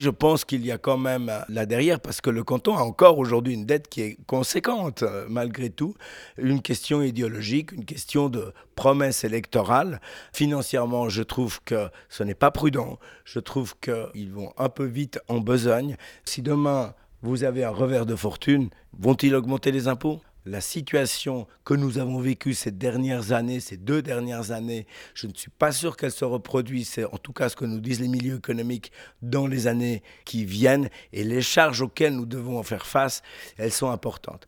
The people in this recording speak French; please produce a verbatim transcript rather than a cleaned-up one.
Je pense qu'il y a quand même euh, là derrière, parce que le canton a encore aujourd'hui une dette qui est conséquente, euh, malgré tout, une question idéologique, une question de promesse électorale. Financièrement, je trouve que ce n'est pas prudent. Je trouve qu'ils vont un peu vite en besogne. Si demain, vous avez un revers de fortune, vont-ils augmenter les impôts? La situation que nous avons vécue ces dernières années, ces deux dernières années, je ne suis pas sûr qu'elle se reproduise. C'est en tout cas ce que nous disent les milieux économiques dans les années qui viennent. Et les charges auxquelles nous devons faire face, elles sont importantes.